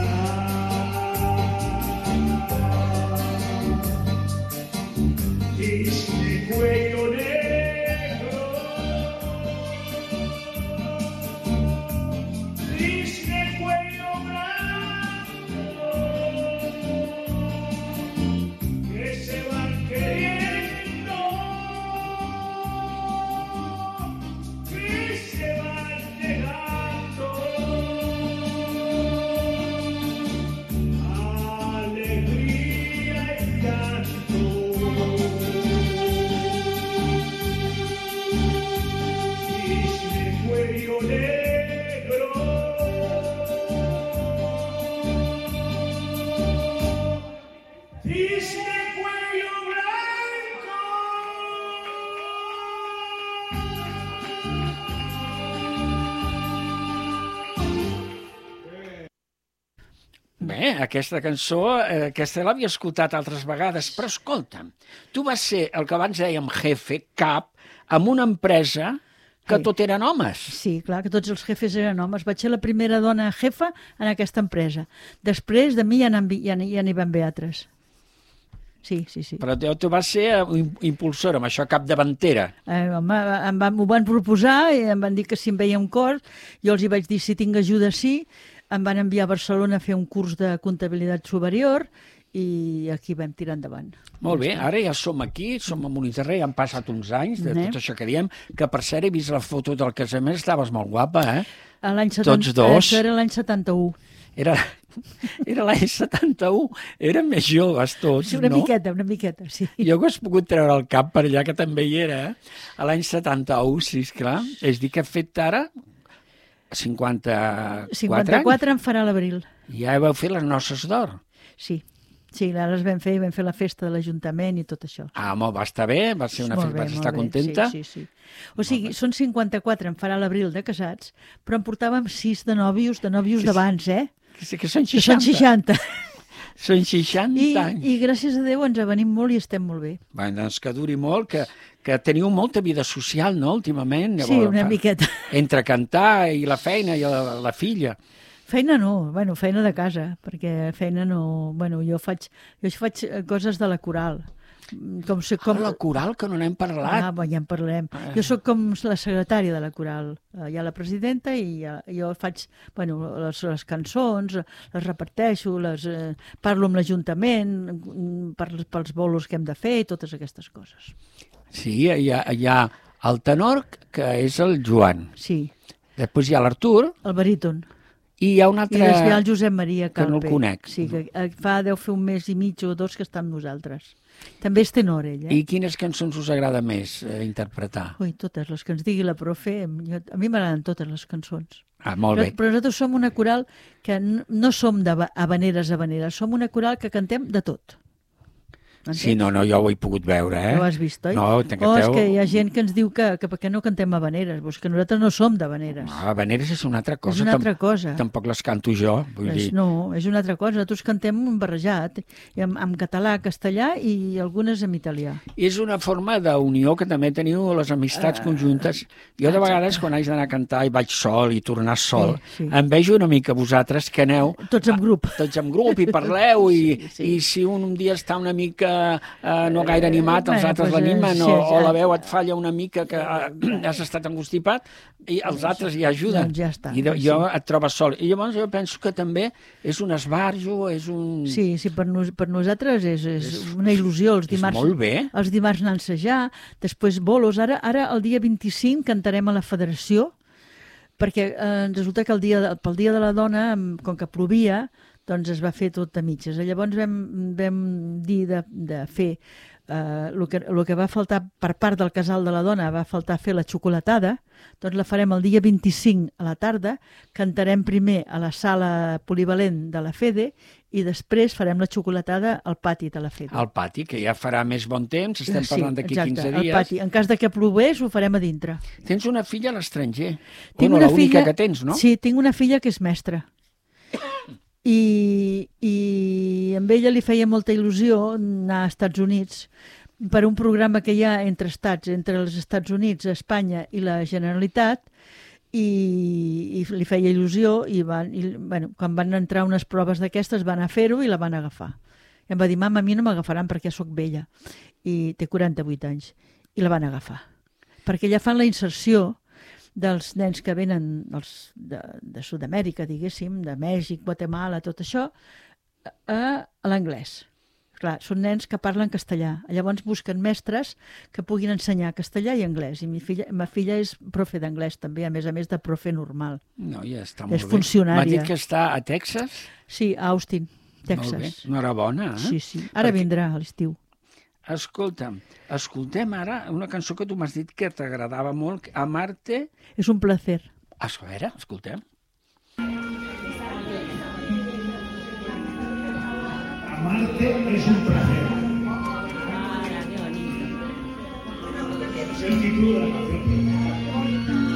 la. Cisne cuello negro. Cisne cuello blanco, Bé, aquesta cançó, eh, aquesta l'havia escoltat altres vegades, però escolta'm, tu vas ser el que abans dèiem jefe, cap, amb una empresa que Sí. tot eren homes. Sí, clar, que tots els jefes eren homes. Vaig ser la primera dona jefa en aquesta empresa. Després de mi ja n'hi ja, ja n'hi van haver altres. Sí, sí, sí. Però tu, tu vas ser im- impulsora, amb això capdavantera. Eh, home, em van, m'ho van proposar i em van dir que si em veia un cos, jo els hi vaig dir si tinc ajuda sí, em van enviar a Barcelona a fer un curs de comptabilitat superior i aquí vam tirar endavant. Molt bé, ara ja som aquí, som a Montserrat, ja han passat uns anys de Eh? tot això que diem, que per cert he vist la foto del casament, estaves molt guapa, eh? A L'any Tots dos. Això era l'any setanta-u. Era, era l'any setanta-u, eren més joves tots, Sí, una no? miqueta, una miqueta, sí. Jo que has pogut treure el cap per allà, que també hi era, eh? A l'any setanta-u, sí, esclar. És dir, que he fet ara cinquanta-quatre, cinquanta-quatre em farà l'abril. anys. Ja vau fer les noces d'or. Sí, sí, ara les vam fer i vam fer la festa de l'Ajuntament i tot això. Ah, molt, va estar bé, va ser una Molt festa, bé, vas molt estar bé, contenta. Sí, sí, sí. O sigui, són cinquanta-quatre, em farà l'abril de casats, però en portàvem sis de nòvios, de nòvios Sí, sí. d'abans, eh? Que sí que són Que són seixanta. seixanta. Són seixanta I, anys. I gràcies a Déu ens avenim molt i estem molt bé. Bé, doncs que duri molt, que, que teniu molta vida social, no?, últimament. Sí, una fa- miqueta. Entre cantar i la feina i la, la filla. Feina no, bueno, feina de casa, perquè feina no... Bueno, jo faig, jo faig eh, coses de la coral. Mm, Com, sé- com... Com la coral, que no n'hem parlat. Ah, bé, ja en parlem. Ah. Jo sóc com la secretària de la coral. Eh, Hi ha la presidenta i ja, jo faig bueno, les, les cançons, les reparteixo, les, eh, parlo amb l'Ajuntament mm, per, pels bolos que hem de fer i totes aquestes coses. Sí, hi ha, hi ha el tenor, que és el Joan. Sí, Després hi ha l'Artur el baríton. i hi ha un I altre... després hi ha el Josep Maria que no el Calpe. conec. Sí, que eh, fa, deu fer un mes i mig o dos que està amb nosaltres. També és tenor, ell, eh? I quines cançons us agrada més eh, interpretar? Ui, totes les que ens digui la profe, jo, a mi m'agraden totes les cançons. Ah, molt Però, bé. però nosaltres som una coral que no, no som de va- habaneres habaneres, som una coral que cantem de tot. Sí, no, no, jo ho he pogut veure, eh? No ho has vist, oi? No, Oh, canteu... és que hi ha gent que ens diu que, que per què no cantem habaneres? Pues que nosaltres no som d'habaneres. Ah, Habaneres és una altra cosa. és una tam- altra cosa. Tampoc les canto jo, vull És, dir... no, és una altra cosa. Nosaltres cantem un barrejat, i en, en català, castellà i algunes en italià. És una forma d'unió que també teniu les amistats conjuntes. Jo de vegades, quan haig d'anar a cantar i vaig sol i tornar sol, Sí, sí. em vejo una mica vosaltres que aneu Tots en grup. tots en grup i parleu i, Sí, sí. i si un, un dia està una mica eh, no gaire animat, els Bueno, altres pues, l'animen eh, o, sí, o la sí. veu et falla una mica que eh, has estat angustipat i els altres hi ajuden. Doncs ja està, I de, jo sí. et trobes sol. I llavors jo penso que també és un esbarjo, és un... Sí, sí, per, nos, per nosaltres és, és una il·lusió. Els és dimarts, molt bé. Els dimarts anar a ensejar, després bolos. Ara, ara el dia vint-i-cinc cantarem a la Federació, perquè eh, resulta que el dia, de- pel Dia de la Dona, em- com que plovia, doncs es va fer tot a mitges. Llavors vam, vam dir de, de fer eh, el, que, el que va faltar per part del casal de la dona, va faltar fer la xocolatada, doncs la farem el dia vint-i-cinc a la tarda, cantarem primer a la sala polivalent de la Fede i després farem la xocolatada al pati de la Fede. Al pati, que ja farà més bon temps, estem Sí, parlant d'aquí exacte, quinze al dies. pati. En cas de que plogués, ho farem a dintre. Tens una filla a l'estranger. Tinc Bueno, una l'única filla- que tens, no? Sí, tinc una filla que és mestra. I, I amb ella li feia molta il·lusió anar als Estats Units per un programa que hi ha entre estats, entre els Estats Units, Espanya i la Generalitat, i, i li feia il·lusió i, van, i bueno, quan van entrar unes proves d'aquestes van a fer-ho i la van agafar. I em va dir, mama, a mi no m'agafaran perquè sóc vella i té quaranta-vuit anys. I la van agafar. Perquè ja fan la inserció dels nens que venen els de, de Sud-amèrica, diguéssim, de Mèxic, Guatemala, tot això, a, a l'anglès. Clar, són nens que parlen castellà. Llavors busquen mestres que puguin ensenyar castellà i anglès. I mi filla, ma filla és profe d'anglès també, a més a més de profe normal. No, ja està molt És bé. funcionària. M'ha dit que està a Texas? Sí, a Austin, Molt bé. Texas. Enhorabona, eh? Sí, sí. Ara Perquè- vindrà a l'estiu. Escolta'm, escoltem ara una cançó que tu m'has dit que t'agradava molt, Amarte. És un placer. A veure, escoltem. Amarte es un placer. Es el título de la canción.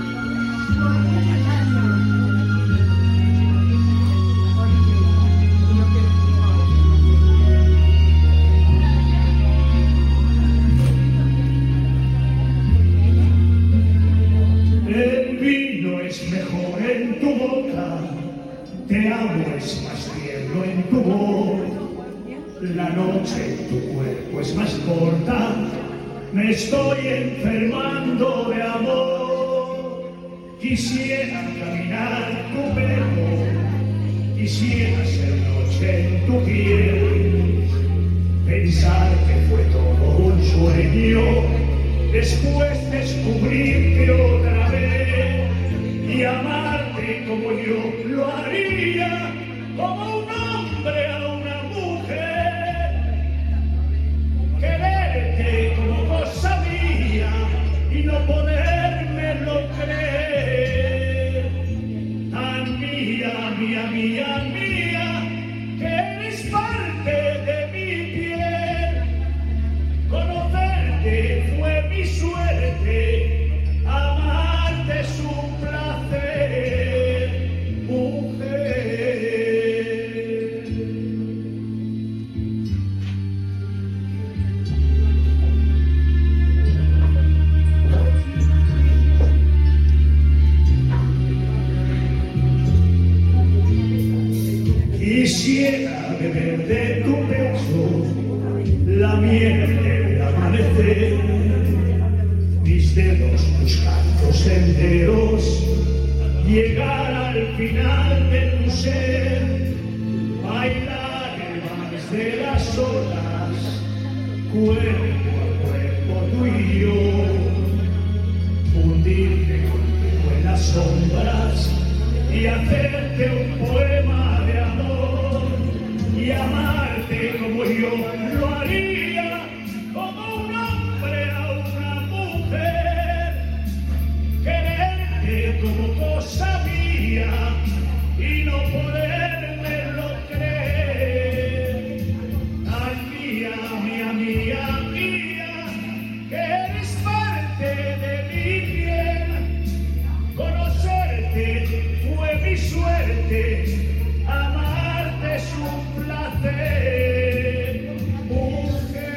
amor en tu boca, te amo es más tierno en tu voz, la noche en tu cuerpo es más corta, me estoy enfermando de amor. Quisiera caminar tu pelo, quisiera ser noche en tu piel, pensar que fue todo un sueño, después descubrirte otra vez y amarte como yo lo haría, como un hombre a una mujer, quererte como cosa mía y no podérmelo creer, tan mía, mía, mía, mía, que eres parte de mi piel, conocerte fue mi suerte, amarte es un placer, mujer. Quisiera beber de tu pecho la miel del amanecer, mis dedos buscando senderos, llegar al final de tu ser, bailar el vals de las olas, cuerpo a cuerpo tú y yo, fundirte contigo en las sombras y hacerte un poema de amor y amarte como yo lo haría, como un hombre a una mujer, quererte como cosa mía y no podérmelo creer, tan mía, mía, mía, mía, que eres parte de mi piel, conocerte fue mi suerte, amarte es un placer, mujer.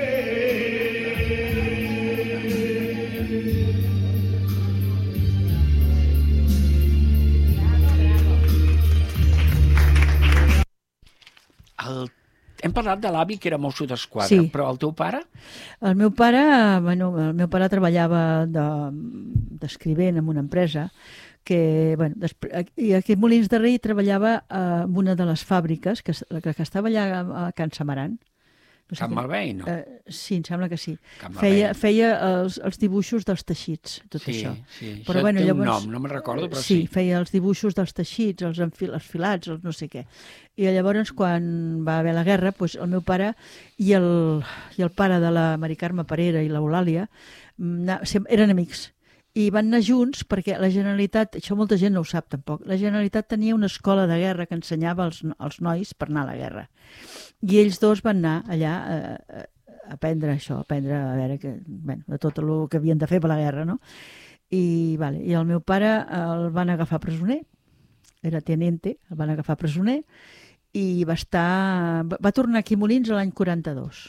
El... Hem parlat de l'avi que era mosso d'esquadra, Sí. però el teu pare? El meu pare, bueno, el meu pare treballava d'escrivent de, en una empresa que, bueno, després, i aquí a Molins de Rei treballava eh, en una de les fàbriques que, que, que estava allà a Can Samaran. No Can quin- Malvei, no? Eh, sí, em sembla que sí. Can Malvei. Feia, feia els, els dibuixos dels teixits, tot sí, això. sí. Però, Això bueno, té llavors- un nom, no me'n recordo, però sí, sí. feia els dibuixos dels teixits, els, enfil, els filats, els no sé què. I llavors, quan va haver la guerra, doncs, el meu pare i el, i el pare de la Mari Carme Parera i l'Eulàlia mm, sem- eren amics. I van anar junts perquè la Generalitat, això molta gent no ho sap tampoc, la Generalitat tenia una escola de guerra que ensenyava als, als nois per anar a la guerra. I ells dos van anar allà a, a, a aprendre això, a aprendre a veure que, bueno, de tot el que havien de fer per la guerra, no? I, vale, i el meu pare el van agafar presoner, era tenente, el van agafar presoner i va estar, va, va tornar aquí a Molins l'any quaranta-dos.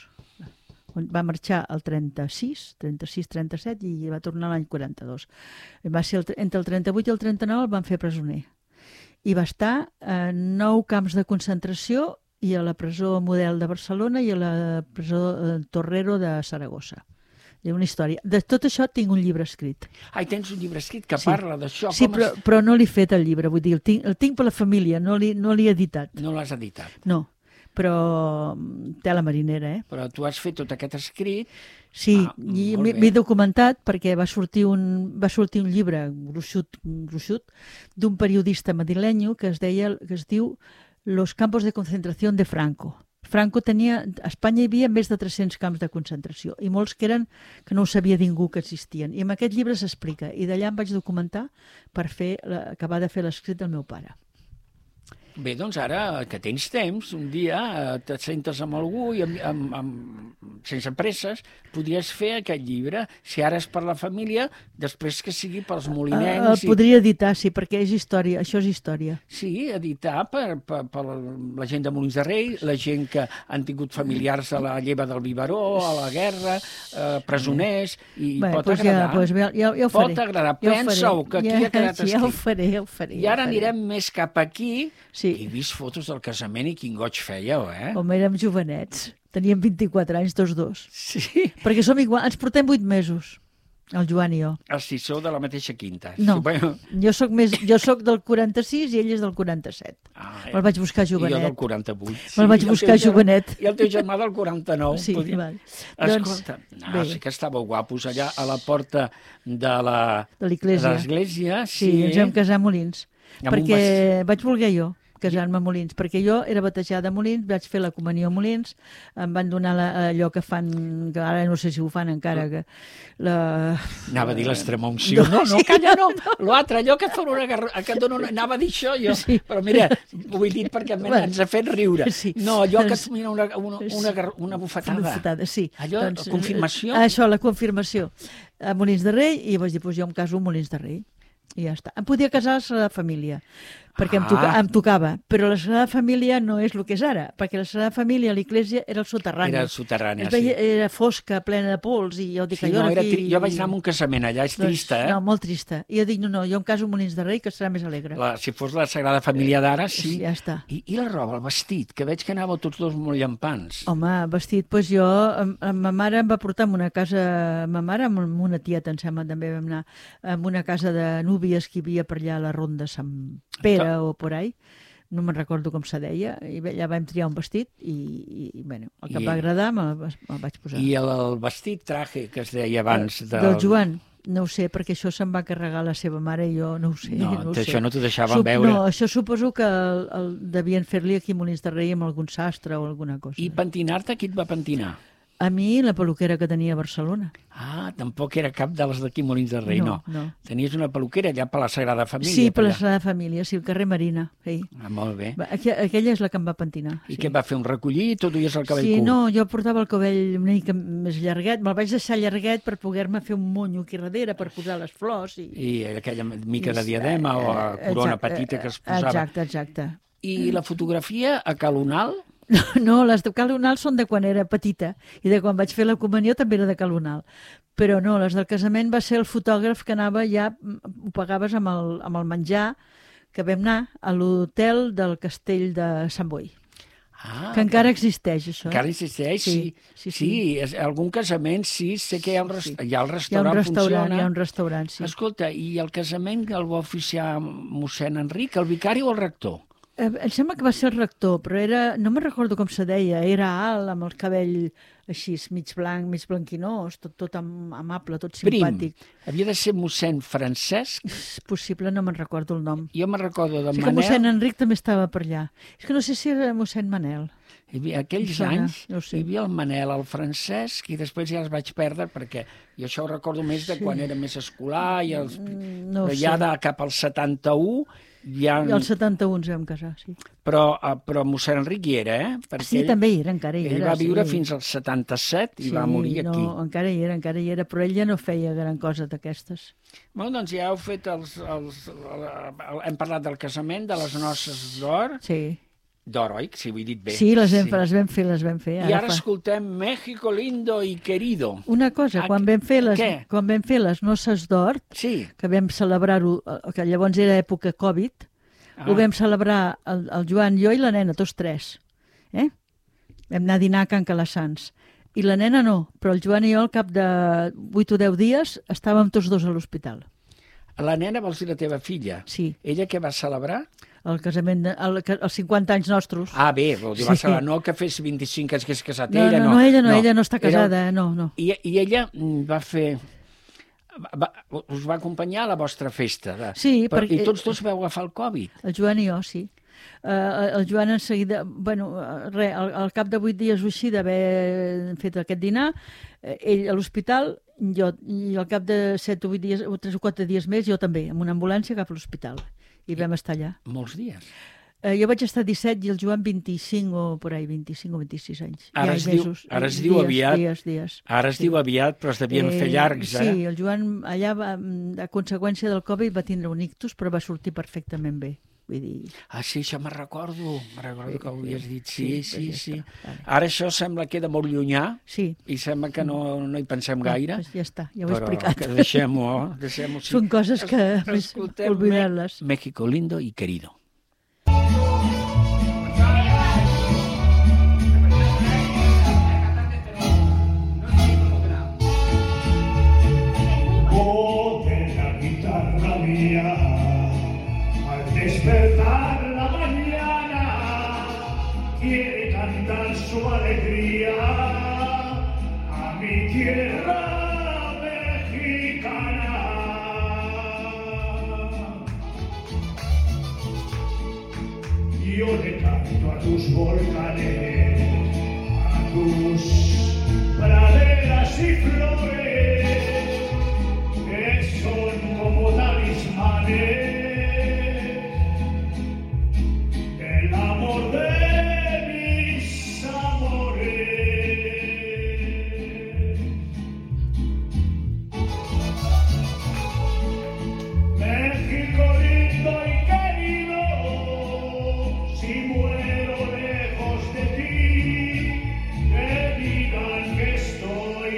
Va marxar el trenta-sis, trenta-sis trenta-set i va tornar l'any quaranta-dos. Va ser el, entre el trenta-vuit i el trenta-nou el van fer presoner. I va estar en nou camps de concentració i a la presó Model de Barcelona i a la presó eh, Torrero de Saragossa. Hi ha una història. De tot això tinc un llibre escrit. Ai, tens un llibre escrit que Sí. parla d'això. Sí, com però, es- però no l'he fet el llibre, vull dir, el tinc, el tinc per la família, no l'he no l'he editat. No l'has editat. No, però mm, té la marinera, eh? Però tu has fet tot aquest escrit. Sí, Ah, i molt m'he bé. m'he documentat perquè va sortir un, va sortir un llibre gruixut, gruixut d'un periodista madrilenyo que es deia, que es diu Los campos de concentración de Franco. Franco tenia, a Espanya hi havia més de tres-cents camps de concentració i molts que eren que no ho sabia ningú que existien. I en aquest llibre s'explica. I d'allà em vaig documentar per fer, la, acabar de fer l'escrit del meu pare. Bé, doncs ara que tens temps, un dia eh, te sentes amb algú i amb, amb, amb, sense presses podries fer aquest llibre. Si ara és per la família, després que sigui pels El molinencs. i... podria editar, sí, perquè és història, això és història. Sí, editar per, per, per la gent de Molins de Rei, la gent que han tingut familiars a la lleva del Biberó, a la guerra, eh, presoners, i Bé, pot doncs agradar. Ja, doncs ja, ja, ja ho faré. Pot agradar. Ja ho Pensa-ho, que aquí ja, ha quedat sí, escrit. Ja ho faré, ja ho faré. I ja ara ho faré. anirem més cap aquí. Sí. He vist fotos del casament i quin goig fèieu, eh? Home, érem jovenets. Teníem vint-i-quatre anys, tots dos. Sí. Perquè som igual, ens portem vuit mesos, el Joan i jo. Ah, sí, sou de la mateixa quinta. No, Sí, bueno. jo soc més, jo soc del quaranta-sis i ell és del quaranta-set. Ah, Me'l vaig buscar I jo del jovenet. quaranta-vuit. Me'l vaig i el buscar teu germà- jovenet. I el teu germà del quaranta-nou. Sí, Podria- val. Escolta, Doncs, no, bé. sí que estàveu guapos allà a la porta de la- De l'església. de l'església. Sí, sí, ens vam casar a Molins. Amb un Perquè vaig voler jo casar-me a Molins, perquè jo era batejada a Molins, vaig fer la comunió a Molins, em van donar la, allò que fan, que ara no sé si ho fan encara, que la... Anava a dir l'extremunció. No, no, calla, no. L'altre, allò que et fan una garra... que et donen una... Anava a dir això jo. Sí. Però mira, ho he dit perquè Bueno. ens ha fet riure. Sí. No, allò que et Doncs- mira una, una, una, gar- una bufetada. Una bufetada, sí. Allò, la confirmació? eh, Això, la confirmació. A Molins de Rei, i vaig dir, doncs jo em caso a Molins de Rei. I ja està. Em podia casar a la Sagrada Família, perquè em, toca, Ah. em tocava. Però la Sagrada Família no és el que és ara, perquè la Sagrada Família, l'església, era el soterrani. Era soterrània, Es veia, sí. Era fosca, plena de pols, i jo dic, Sí, allò no, era aquí... tri... Jo vaig anar a un casament allà, és trista, eh? No, molt trista. I jo dic, no, no, jo em caso a Molins de Rei, que serà més alegre. La, si fos la Sagrada Família d'ara, sí. Ja està. I, I la roba, el vestit, que veig que anàveu tots dos molt llampants. Home, vestit, doncs jo, em- em- ma mare em va portar a una casa, ma mare amb amb una tieta, em sembla, també vam anar, a una casa de núvies que hi havia per allà a la Ronda Sant Pere o por ahí, no me'n recordo com se deia, i bé, allà vam triar un vestit i, i, i bueno, el que I- em va agradar me'l va- me'l vaig posar. I el, el vestit traje que es deia abans del... Del Joan, no ho sé, perquè això se'n va carregar la seva mare i jo no ho sé. No, no ho això sé. no t'ho deixaven Sup- veure. No, això suposo que el, el, devien fer-li aquí a Molins de Rei amb algun sastre o alguna cosa. I pentinar-te, qui et va pentinar? A mi, la peluquera que tenia a Barcelona. Ah, tampoc era cap de les d'aquí Molins de Rei, no. No, no. Tenies una peluquera allà per la Sagrada Família. Sí, per la allà. Sagrada Família, sí, el carrer Marina. Sí. Ah, molt bé. Va, aqu- Aquella és la que em va pentinar. I sí. què va fer, un recollit o duies el cabell Sí, curt? no, jo portava el cabell una mica més llarguet, me'l vaig deixar llarguet per poder-me fer un monyo aquí darrere, per posar les flors. I, I aquella mica de i- diadema o a eh, corona exacte, petita que es posava. Exacte, exacte. I la fotografia a Calonal? No, no, les de Calonal són de quan era petita i de quan vaig fer la comunió també era de Calonal. Però no, les del casament va ser el fotògraf que anava ja, ho pagaves amb el, amb el menjar, que vam anar a l'hotel del castell de Sant Boi, Ah, que encara existeix, això. encara existeix, sí. Sí, Sí, sí, sí. és, algun casament, sí, sé que hi ha un, rest... hi ha el Hi ha un restaurant, restaurant, funciona. hi ha un restaurant, sí. Escolta, i el casament el va oficiar mossèn Enric, el vicari o el rector? Eh, Em sembla que va ser el rector, però era, no me'n recordo com se deia, era alt, amb el cabell així, mig blanc, mig blanquinós, tot, tot am, amable, tot simpàtic. Prim. Havia de ser mossèn Francesc. És possible, no me'n recordo el nom. Jo me'n recordo de Sí que Manel. mossèn Enric també estava per allà. És que no sé si era mossèn Manel. Hi havia, aquells Em sona, anys no ho sé. hi havia el Manel, el Francesc, i després ja els vaig perdre perquè jo això ho recordo més de Sí. quan era més escolar, i els, Mm, no ho però ja sé. de cap al setanta-u, ja... I el setanta-u ens vam casar, sí. però, eh, però mossèn Enric hi era, eh? Perquè Sí, ell, també hi era, encara hi ell era. va viure sí. fins al setanta-set i sí, va morir aquí. No, encara hi era, encara hi era, però ell ja no feia gran cosa d'aquestes. Bueno, doncs ja heu fet els, els, el, hem parlat del casament, de les noces d'or, Sí, d'or, oi? Si ho he dit bé. sí, les vam, les vam fer, les vam fer. I ara fa- escoltem México lindo y querido. Una cosa, Ah, quan vam fer les, què? quan vam fer les noces d'or, Sí. que vam celebrar-ho, eh, que llavors era època Covid, Ah. ho vam celebrar el, el Joan, jo i la nena, tots tres. Eh? Vam anar a dinar a Can Calassans. I la nena no, però el Joan i jo al cap de vuit o deu dies estàvem tots dos a l'hospital. La nena vols dir la teva filla? Sí, Ella què va celebrar? el casament, de, el, els cinquanta anys nostres. Ah, bé, vol dir, va Sí. celebrar, no que fes vint-i-cinc anys que és casat. no, ella no, no. no, ella no, ella no està Era- casada, no, no. I, I ella mm, va fer... Va, us va acompanyar a la vostra festa. De... Sí, Però, perquè- I tots dos vau agafar el Covid. El Joan i jo, sí. Uh, el Joan en seguida, bueno, uh, re, al, al cap de vuit dies o així d'haver fet aquest dinar, eh, ell a l'hospital, jo, i al cap de set o vuit dies, o tres o quatre dies més, jo també, amb una ambulància cap a l'hospital. I vam estar allà. Molts dies. Eh, jo vaig estar disset i el Joan vint-i-cinc o per ahí, vint-i-cinc o vint-i-sis anys. Ara Ja, es i diu- mesos. ara es I diu dies, aviat. Dies, dies. Ara es Sí. diu aviat, però es devien fer llargs, eh? Sí, el Joan allà, va, a conseqüència del Covid, va tindre un ictus, però va sortir perfectament bé. Vull dir... Ah, sí, això me'n recordo. Me'n recordo que ho havies dit. Sí, Sí, sí, doncs ja sí. està, vale. Ara això sembla que queda molt llunyà Sí. i sembla que no, no hi pensem gaire. Doncs ja està, ja ho he però explicat. que deixem-ho, deixem-ho. Sí. Són coses que Es- escoltem oblidar-les. Me- México lindo y querido. Voz de la guitarra mía, al despertar la mañana, quiere cantar su alegría a mi tierra mexicana. Yo le canto a tus volcanes, a tus praderas y flores, que son como talismanes del amor de mis amores. México lindo y querido, si muero lejos de ti, que digan que estoy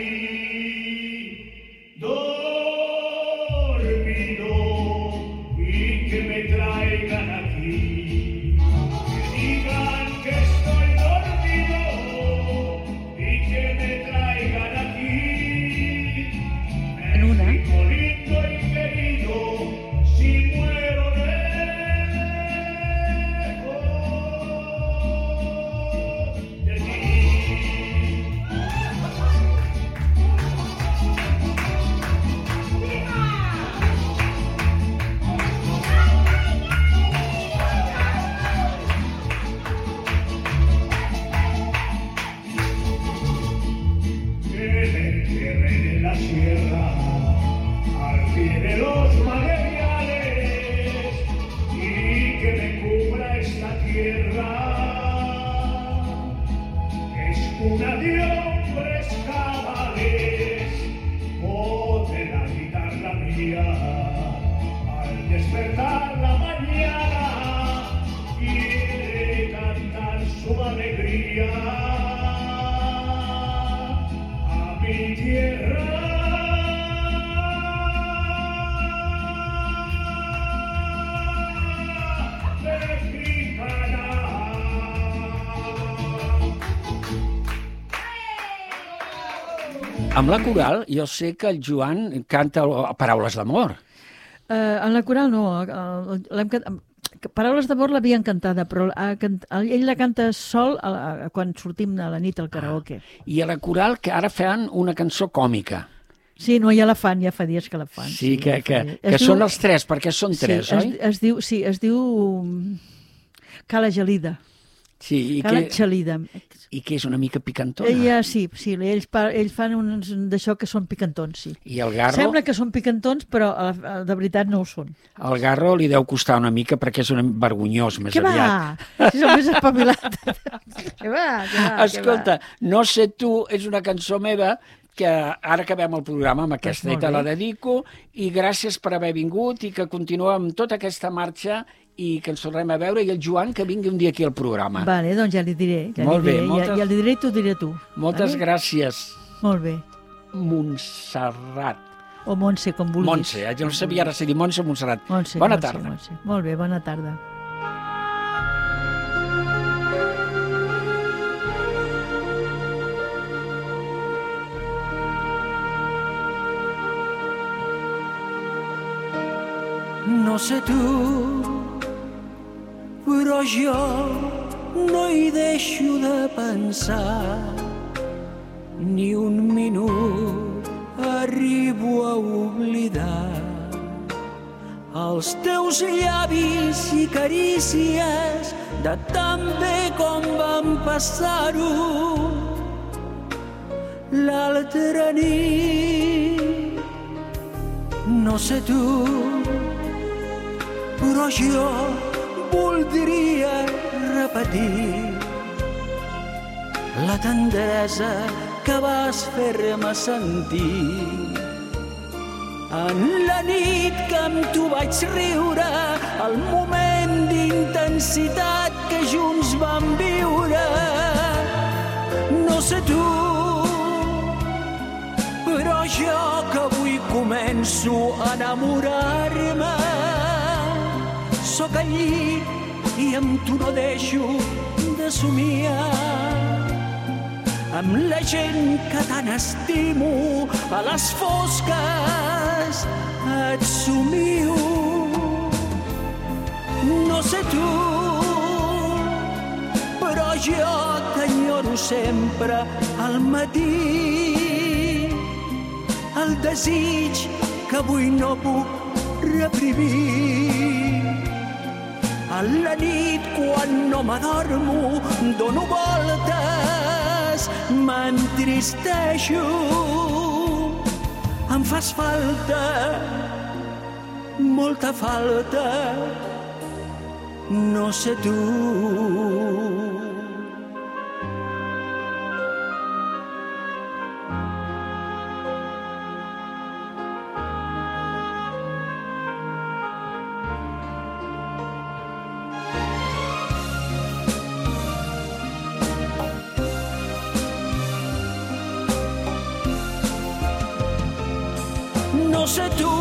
dormido y que me traigan aquí. Que digan que estoy dormido y que me traigan aquí. En una. México lindo y querido, si muero lejos de ti. Que me entierren en la sierra, al pie de los manantiales, y que me cubra esta tierra. Es cuna de hombres cabales, voz de la guitarra mía, al despertar la mañana, quiere cantar su alegría a mi tierra mexicana. Amb la coral, jo sé que el Joan canta paraules d'amor. Uh, en la coral no, uh, l'hem can- Paraules d'amor l'havien cantada, però ha cant... ell la canta sol a la... quan sortim a la nit al karaoke. I a la coral, que ara fan una cançó còmica. Sí, no, ja la fan, ja fa dies que la fan. Sí, que, ja fa que, dies. que Es són diu- els tres, perquè són tres, sí, oi? Es, es diu, sí, es diu mm, Cala Gelida. Sí, i Cala que, Gelida. i que és una mica picantona. Ella, sí, sí, ells, pa- ells fan uns d'això que són picantons, sí. I el garro, Sembla que són picantons, però a la- a- de veritat no ho són. el garro li deu costar una mica perquè és un vergonyós més Què aviat. va? Si som més espavilat. Què va? Què va? Escolta, no sé tu, és una cançó meva que ara acabem el programa amb aquesta Doncs i molt te la bé. dedico i gràcies per haver vingut i que continuem amb tota aquesta marxa i que ens tornem a veure i el Joan que vingui un dia aquí al programa. Vale, doncs ja li diré. Ja Molt li bé, diré, moltes- ja, ja li diré i t'ho diré tu. Moltes vale? gràcies, Molt bé. Montserrat. O Montse, com vulguis. Montse, eh? Jo no sabia ara si dir Montse o Montserrat. Montse, Bona Montse, tarda. Montse. Molt bé, bona tarda. No sé tu, però jo no hi deixo de pensar ni un minut arribo a oblidar els teus llavis i carícies de tan bé com vam passar-ho l'altra nit. No sé tu, però jo voldria repetir la tendresa que vas fer-me sentir. En la nit que amb tu vaig riure, el moment d'intensitat que junts vam viure. No sé tu, però jo que avui començo a enamorar-me. Sóc allí i amb tu no deixo de somiar. Amb la gent que tant estimo, a les fosques et somio. No sé tu, però jo t'enyoro sempre al matí. El desig que avui no puc reprimir. A la nit quan no m'adormo dono voltes, m'entristeixo. Em fas falta, molta falta, no sé tu. No sé tu,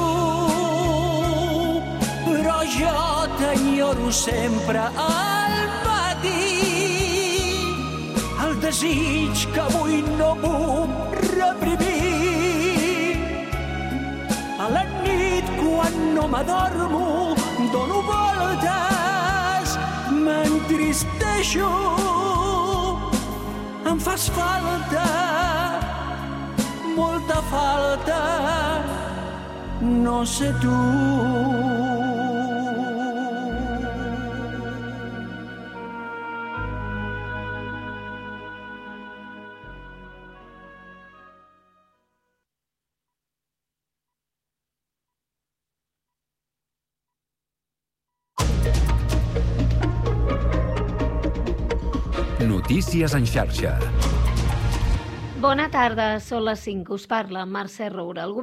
però jo t'enyoro sempre al matí. El desig que avui no puc reprimir. A la nit quan no m'adormo dono voltes, m'entristeixo. Em fas falta, molta falta, no sé tu. Notícies en xarxa. Bona tarda, són les cinc. Us parla Mercè Roura. El govern